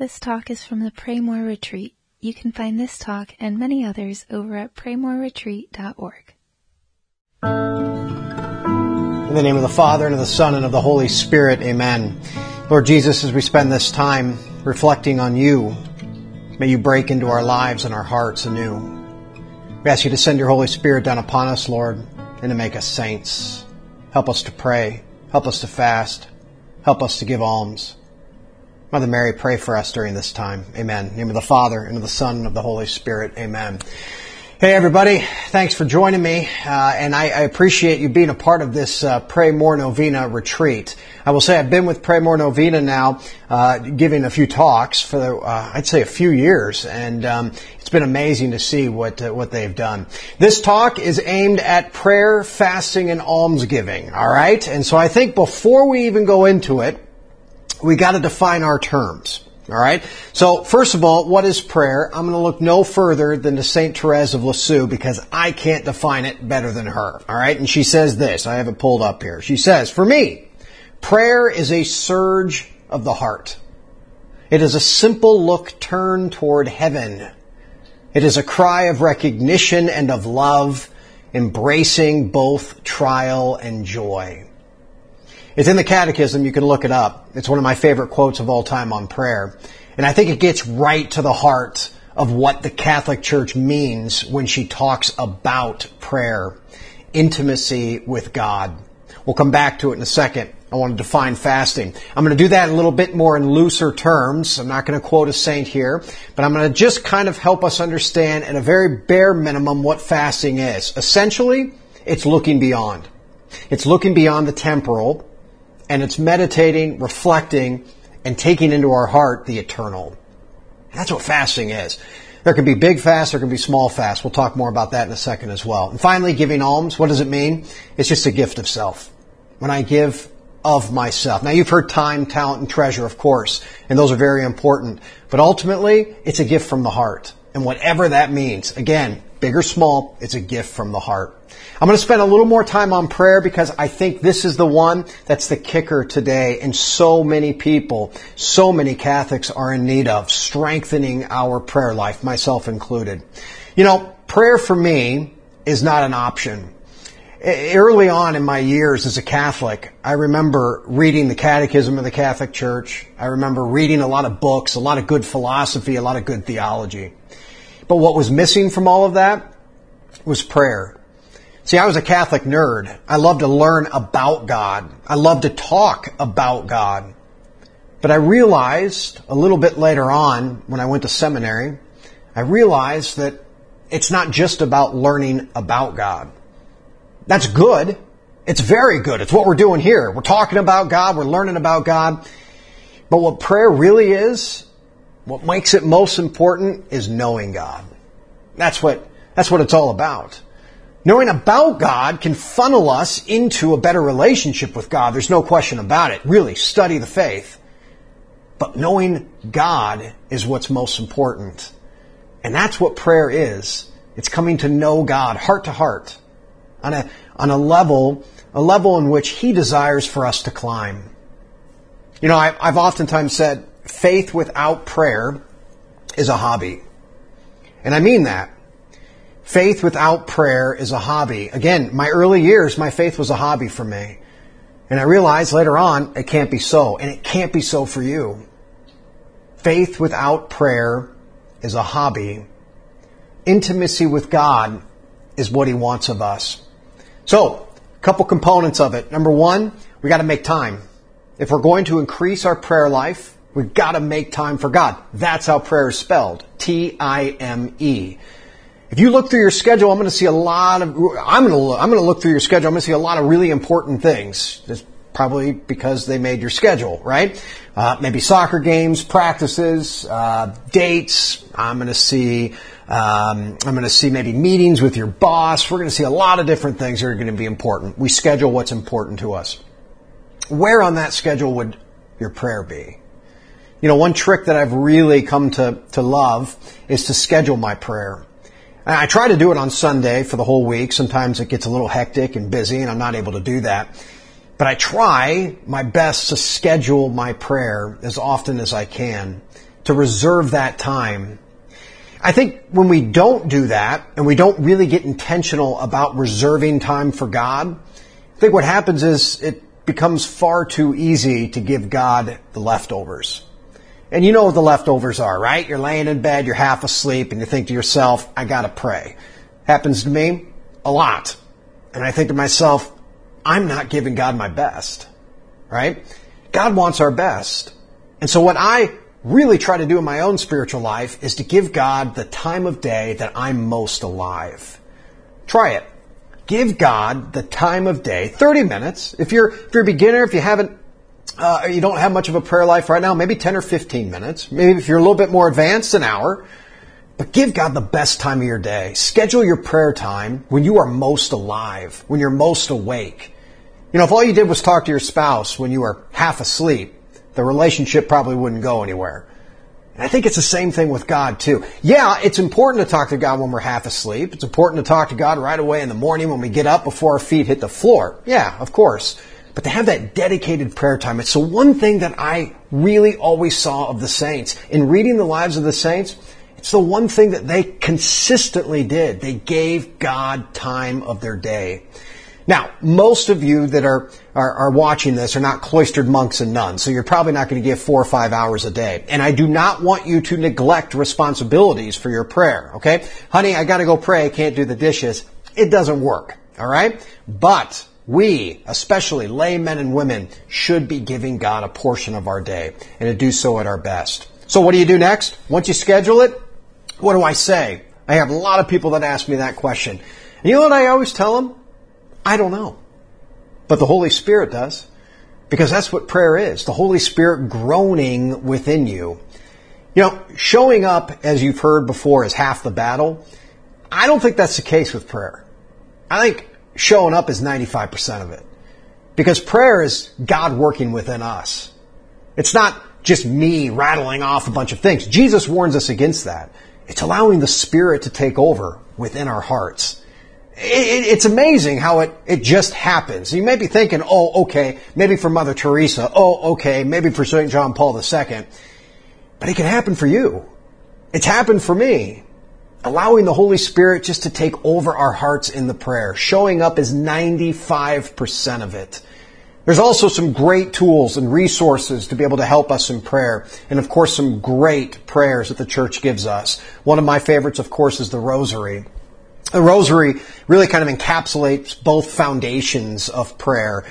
This talk is from the Pray More Retreat. You can find this talk and many others over at praymoreretreat.org. In the name of the Father, and of the Son, and of the Holy Spirit, amen. Lord Jesus, as we spend this time reflecting on you, may you break into our lives and our hearts anew. We ask you to send your Holy Spirit down upon us, Lord, and to make us saints. Help us to pray. Help us to fast. Help us to give alms. Mother Mary, pray for us during this time. Amen. In the name of the Father, and of the Son, and of the Holy Spirit. Amen. Hey, everybody. Thanks for joining me. And I appreciate you being a part of this Pray More Novena retreat. I will say I've been with Pray More Novena now, giving a few talks for, I'd say, a few years. And it's been amazing to see what they've done. This talk is aimed at prayer, fasting, and almsgiving. All right? And so I think before we even go into it, we got to define our terms. All right? So, first of all, what is prayer? I'm going to look no further than to St. Therese of Lisieux because I can't define it better than her. All right? And she says this. I have it pulled up here. She says, for me, prayer is a surge of the heart. It is a simple look turned toward heaven. It is a cry of recognition and of love, embracing both trial and joy. It's in the Catechism. You can look it up. It's one of my favorite quotes of all time on prayer. And I think it gets right to the heart of what the Catholic Church means when she talks about prayer. Intimacy with God. We'll come back to it in a second. I want to define fasting. I'm going to do that a little bit more in looser terms. I'm not going to quote a saint here, but I'm going to just kind of help us understand at a very bare minimum what fasting is. Essentially, it's looking beyond. It's looking beyond the temporal. And it's meditating, reflecting, and taking into our heart the eternal. That's what fasting is. There can be big fasts, there can be small fasts. We'll talk more about that in a second as well. And finally, giving alms. What does it mean? It's just a gift of self. When I give of myself. Now, you've heard time, talent, and treasure, of course, and those are very important. But ultimately, it's a gift from the heart. And whatever that means, again, big or small, it's a gift from the heart. I'm going to spend a little more time on prayer because I think this is the one that's the kicker today. And so many people, so many Catholics are in need of strengthening our prayer life, myself included. You know, prayer for me is not an option. Early on in my years as a Catholic, I remember reading the Catechism of the Catholic Church. I remember reading a lot of books, a lot of good philosophy, a lot of good theology. But what was missing from all of that was prayer. See, I was a Catholic nerd. I loved to learn about God. I loved to talk about God. But I realized a little bit later on when I went to seminary, I realized that it's not just about learning about God. That's good. It's very good. It's what we're doing here. We're talking about God. We're learning about God. But what prayer really is, what makes it most important is knowing God. That's what it's all about. Knowing about God can funnel us into a better relationship with God. There's no question about it. Really, study the faith. But knowing God is what's most important. And that's what prayer is. It's coming to know God heart to heart on a level in which He desires for us to climb. You know, I've oftentimes said faith without prayer is a hobby. And I mean that. Faith without prayer is a hobby. Again, my early years, my faith was a hobby for me. And I realized later on, it can't be so. And it can't be so for you. Faith without prayer is a hobby. Intimacy with God is what He wants of us. So, a couple components of it. Number one, we got to make time. If we're going to increase our prayer life, we've got to make time for God. That's how prayer is spelled. T-I-M-E. If you look through your schedule, I'm going to look through your schedule. I'm going to see a lot of really important things. That's probably because they made your schedule, right? Maybe soccer games, practices, dates. I'm going to see maybe meetings with your boss. We're going to see a lot of different things that are going to be important. We schedule what's important to us. Where on that schedule would your prayer be? You know, one trick that I've really come to love is to schedule my prayer. I try to do it on Sunday for the whole week. Sometimes it gets a little hectic and busy and I'm not able to do that. But I try my best to schedule my prayer as often as I can to reserve that time. I think when we don't do that, and we don't really get intentional about reserving time for God, I think what happens is it becomes far too easy to give God the leftovers. And you know what the leftovers are, right? You're laying in bed, you're half asleep, and you think to yourself, I gotta pray. Happens to me a lot. And I think to myself, I'm not giving God my best, right? God wants our best. And so what I really try to do in my own spiritual life is to give God the time of day that I'm most alive. Try it. Give God the time of day, 30 minutes. If you're a beginner, if you haven't, you don't have much of a prayer life right now, maybe 10 or 15 minutes. Maybe if you're a little bit more advanced, an hour. But give God the best time of your day. Schedule your prayer time when you are most alive, when you're most awake. You know, if all you did was talk to your spouse when you were half asleep, the relationship probably wouldn't go anywhere. And I think it's the same thing with God too. Yeah, it's important to talk to God when we're half asleep. It's important to talk to God right away in the morning when we get up before our feet hit the floor. Yeah, of course. But to have that dedicated prayer time, it's the one thing that I really always saw of the saints. In reading the lives of the saints, it's the one thing that they consistently did. They gave God time of their day. Now, most of you that are watching this are not cloistered monks and nuns, so you're probably not going to give 4 or 5 hours a day. And I do not want you to neglect responsibilities for your prayer, okay? Honey, I got to go pray, I can't do the dishes. It doesn't work, all right? But we, especially laymen and women, should be giving God a portion of our day, and to do so at our best. So what do you do next? Once you schedule it, what do I say? I have a lot of people that ask me that question. And you know what I always tell them? I don't know. But the Holy Spirit does. Because that's what prayer is. The Holy Spirit groaning within you. You know, showing up, as you've heard before, is half the battle. I don't think that's the case with prayer. I think showing up is 95% of it. Because prayer is God working within us. It's not just me rattling off a bunch of things. Jesus warns us against that. It's allowing the Spirit to take over within our hearts. It's amazing how it just happens. You may be thinking, oh, okay, maybe for Mother Teresa. Oh, okay, maybe for St. John Paul II. But it can happen for you. It's happened for me. Allowing the Holy Spirit just to take over our hearts in the prayer. Showing up is 95% of it. There's also some great tools and resources to be able to help us in prayer. And of course, some great prayers that the church gives us. One of my favorites, of course, is the Rosary. The Rosary really kind of encapsulates both foundations of prayer.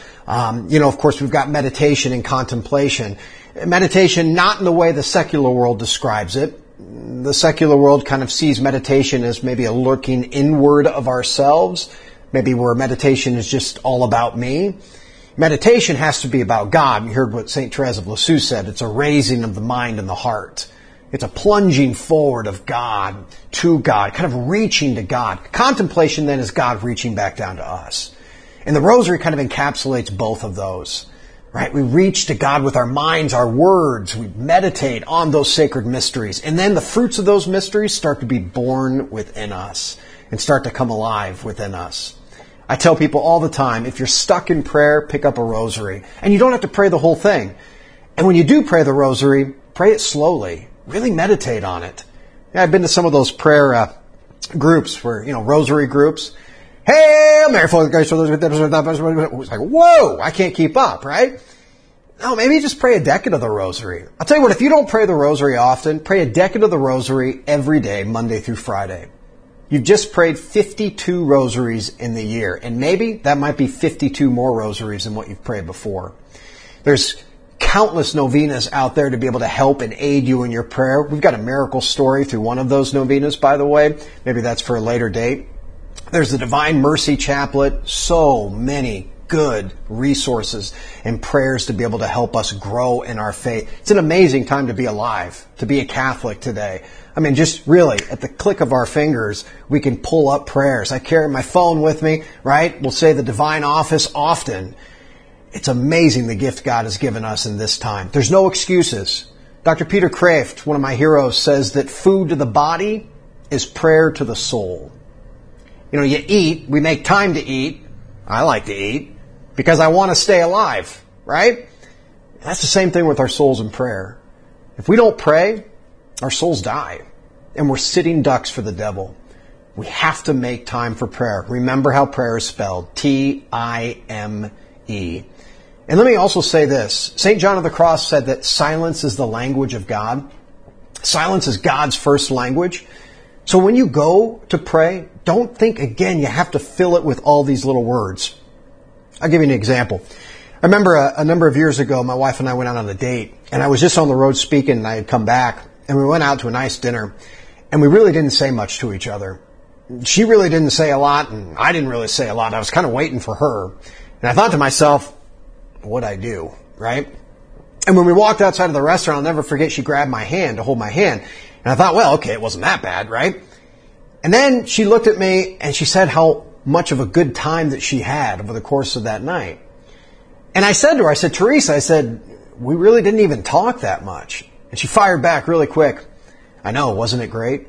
Of course, we've got meditation and contemplation. Meditation, not in the way the secular world describes it. The secular world kind of sees meditation as maybe a lurking inward of ourselves, maybe where meditation is just all about me. Meditation has to be about God. You heard what St. Therese of Lisieux said. It's a raising of the mind and the heart. It's a plunging forward of God to God, kind of reaching to God. Contemplation then is God reaching back down to us. And the Rosary kind of encapsulates both of those, right? We reach to God with our minds, our words. We meditate on those sacred mysteries. And then the fruits of those mysteries start to be born within us and start to come alive within us. I tell people all the time, if you're stuck in prayer, pick up a Rosary. And you don't have to pray the whole thing. And when you do pray the Rosary, pray it slowly. Really meditate on it. Yeah, I've been to some of those prayer groups where, Rosary groups. Hail Mary, full of grace, it's like, whoa, I can't keep up, right? No, maybe just pray a decade of the Rosary. I'll tell you what, if you don't pray the Rosary often, pray a decade of the Rosary every day, Monday through Friday. You've just prayed 52 rosaries in the year, and maybe that might be 52 more rosaries than what you've prayed before. There's countless novenas out there to be able to help and aid you in your prayer. We've got a miracle story through one of those novenas, by the way. Maybe that's for a later date. There's the Divine Mercy Chaplet. So many good resources and prayers to be able to help us grow in our faith. It's an amazing time to be alive, to be a Catholic today. I mean, just really, at the click of our fingers, we can pull up prayers. I carry my phone with me, right? We'll say the Divine Office often. It's amazing the gift God has given us in this time. There's no excuses. Dr. Peter Kreeft, one of my heroes, says that food to the body is prayer to the soul. You eat, we make time to eat. I like to eat because I want to stay alive, right? That's the same thing with our souls in prayer. If we don't pray, our souls die, and we're sitting ducks for the devil. We have to make time for prayer. Remember how prayer is spelled. Time. And let me also say this. St. John of the Cross said that silence is the language of God. Silence is God's first language. So when you go to pray, don't think again you have to fill it with all these little words. I'll give you an example. I remember a number of years ago, my wife and I went out on a date, and I was just on the road speaking, and I had come back, and we went out to a nice dinner, and we really didn't say much to each other. She really didn't say a lot, and I didn't really say a lot. I was kind of waiting for her. And I thought to myself, what'd I do, right? And when we walked outside of the restaurant, I'll never forget, she grabbed my hand to hold my hand. And I thought, well, okay, it wasn't that bad, right? And then she looked at me and she said how much of a good time that she had over the course of that night. And I said to her, I said, Teresa, I said, we really didn't even talk that much. And she fired back really quick. I know, wasn't it great?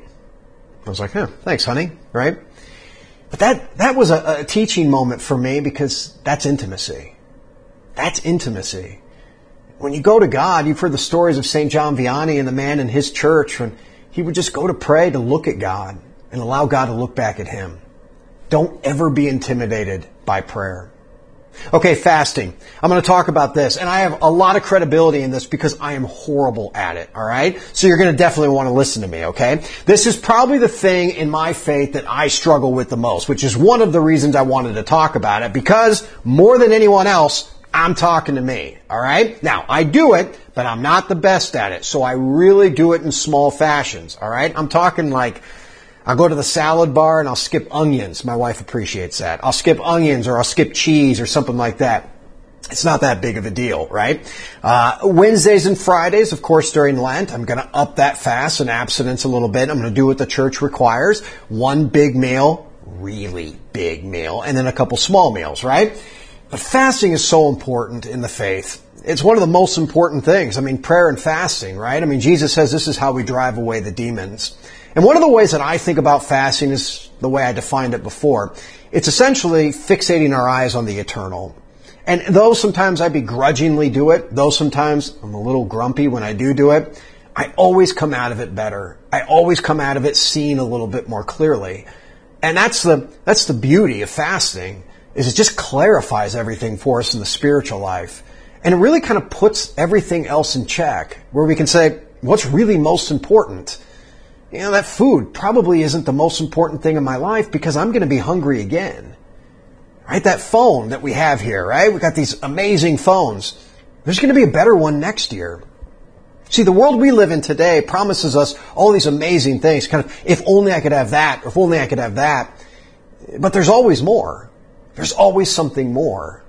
I was like, thanks, honey, right? But that was a teaching moment for me, because that's intimacy. That's intimacy. When you go to God, you've heard the stories of St. John Vianney and the man in his church when he would just go to pray to look at God and allow God to look back at him. Don't ever be intimidated by prayer. Okay, fasting. I'm going to talk about this, and I have a lot of credibility in this because I am horrible at it, all right? So you're going to definitely want to listen to me, okay? This is probably the thing in my faith that I struggle with the most, which is one of the reasons I wanted to talk about it, because more than anyone else, I'm talking to me, all right? Now, I do it, but I'm not the best at it, so I really do it in small fashions, all right? I'm talking like, I'll go to the salad bar and I'll skip onions. My wife appreciates that. I'll skip onions, or I'll skip cheese or something like that. It's not that big of a deal, right? Wednesdays and Fridays, of course, during Lent, I'm going to up that fast and abstinence a little bit. I'm going to do what the church requires. One big meal, really big meal, and then a couple small meals, right? But fasting is so important in the faith. It's one of the most important things. I mean, prayer and fasting, right? I mean, Jesus says this is how we drive away the demons. And one of the ways that I think about fasting is the way I defined it before. It's essentially fixating our eyes on the eternal. And though sometimes I begrudgingly do it, though sometimes I'm a little grumpy when I do it, I always come out of it better. I always come out of it seeing a little bit more clearly. And that's the beauty of fasting, is it just clarifies everything for us in the spiritual life. And it really kind of puts everything else in check, where we can say, what's really most important? You know, that food probably isn't the most important thing in my life, because I'm going to be hungry again. Right? That phone that we have here, right? We got these amazing phones. There's going to be a better one next year. See, the world we live in today promises us all these amazing things. Kind of, if only I could have that, or if only I could have that. But there's always more. There's always something more.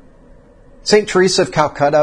St. Teresa of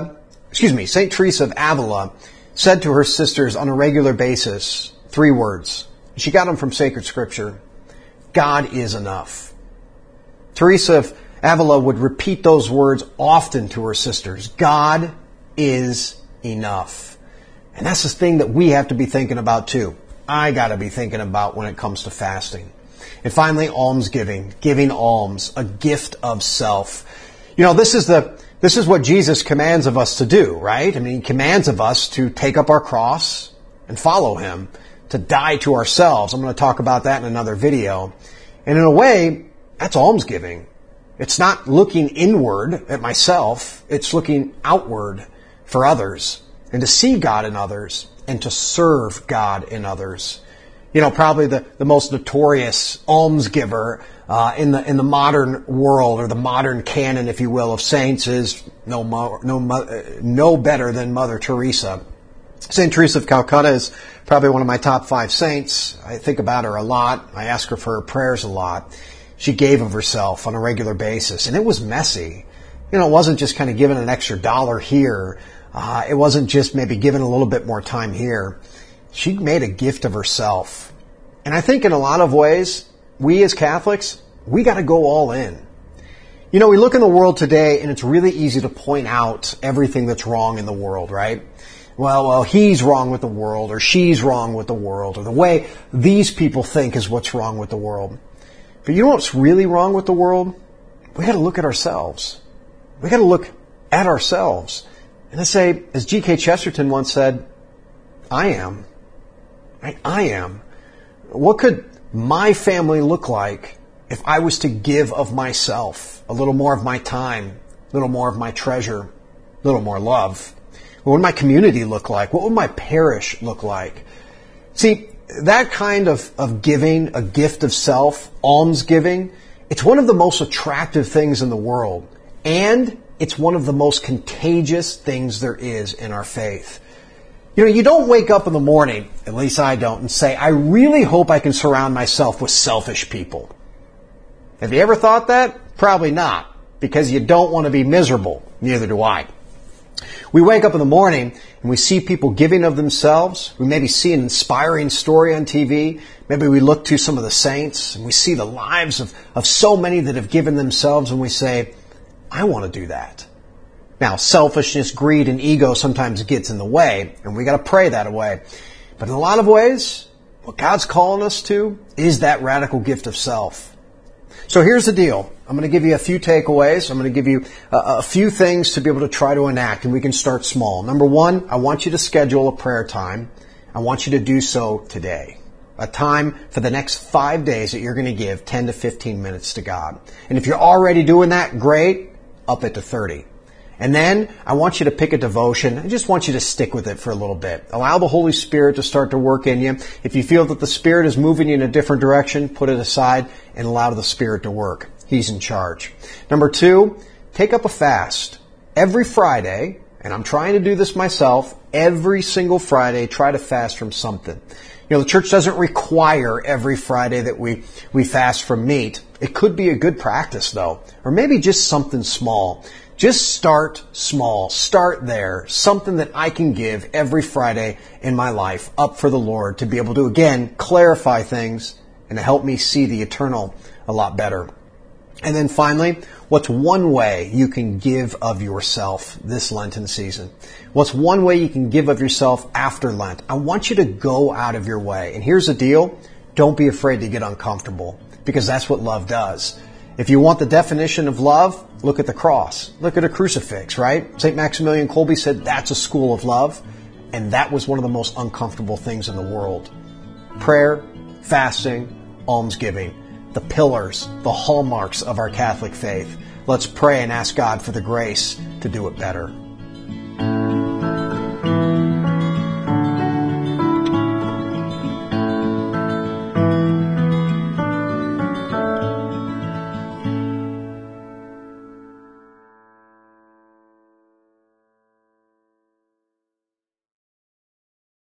Avila said to her sisters on a regular basis 3 words. She got them from sacred scripture. God is enough. Teresa of Avila would repeat those words often to her sisters. God is enough. And that's the thing that we have to be thinking about too. I got to be thinking about when it comes to fasting. And finally, almsgiving, giving alms, a gift of self. You know, this is what Jesus commands of us to do, right? I mean, he commands of us to take up our cross and follow him, to die to ourselves. I'm going to talk about that in another video. And in a way, that's almsgiving. It's not looking inward at myself. It's looking outward for others, and to see God in others, and to serve God in others. You know, probably the most notorious almsgiver in the modern world, or the modern canon, if you will, of saints is no better than Mother Teresa. St. Teresa of Calcutta is probably one of my top 5 saints. I think about her a lot. I ask her for her prayers a lot. She gave of herself on a regular basis, and it was messy. You know, it wasn't just kind of giving an extra $1 here. It wasn't just maybe giving a little bit more time here. She made a gift of herself. And I think in a lot of ways, we as Catholics, we got to go all in. You know, we look in the world today, and it's really easy to point out everything that's wrong in the world, right? Well, he's wrong with the world, or she's wrong with the world, or the way these people think is what's wrong with the world. But you know what's really wrong with the world? We got to look at ourselves. We got to look at ourselves and say, as G.K. Chesterton once said, I am. I am. What could my family look like if I was to give of myself, a little more of my time, a little more of my treasure, a little more love? What would my community look like? What would my parish look like? See, that kind of giving, a gift of self, almsgiving, it's one of the most attractive things in the world. And it's one of the most contagious things there is in our faith. You know, you don't wake up in the morning, at least I don't, and say, I really hope I can surround myself with selfish people. Have you ever thought that? Probably not, because you don't want to be miserable. Neither do I. We wake up in the morning and we see people giving of themselves. We maybe see an inspiring story on TV. Maybe we look to some of the saints and we see the lives of so many that have given themselves and we say, I want to do that. Now, selfishness, greed, and ego sometimes gets in the way, and we got to pray that away. But in a lot of ways, what God's calling us to is that radical gift of self. So here's the deal. I'm going to give you a few takeaways. I'm going to give you a few things to be able to try to enact, and we can start small. Number one, I want you to schedule a prayer time. I want you to do so today. A time for the next 5 days that you're going to give 10 to 15 minutes to God. And if you're already doing that, great. Up it to 30. And then I want you to pick a devotion. I just want you to stick with it for a little bit. Allow the Holy Spirit to start to work in you. If you feel that the Spirit is moving you in a different direction, put it aside and allow the Spirit to work. He's in charge. Number two, take up a fast. Every Friday, and I'm trying to do this myself, every single Friday, try to fast from something. You know, the church doesn't require every Friday that we fast from meat. It could be a good practice, though. Or maybe just something small. Just start small. Start there. Something that I can give every Friday in my life up for the Lord to be able to, again, clarify things and to help me see the eternal a lot better. And then finally, what's one way you can give of yourself this Lenten season? What's one way you can give of yourself after Lent? I want you to go out of your way. And here's the deal. Don't be afraid to get uncomfortable, because that's what love does. If you want the definition of love, look at the cross. Look at a crucifix, right? St. Maximilian Kolbe said that's a school of love. And that was one of the most uncomfortable things in the world. Prayer, fasting, almsgiving. The pillars, the hallmarks of our Catholic faith. Let's pray and ask God for the grace to do it better.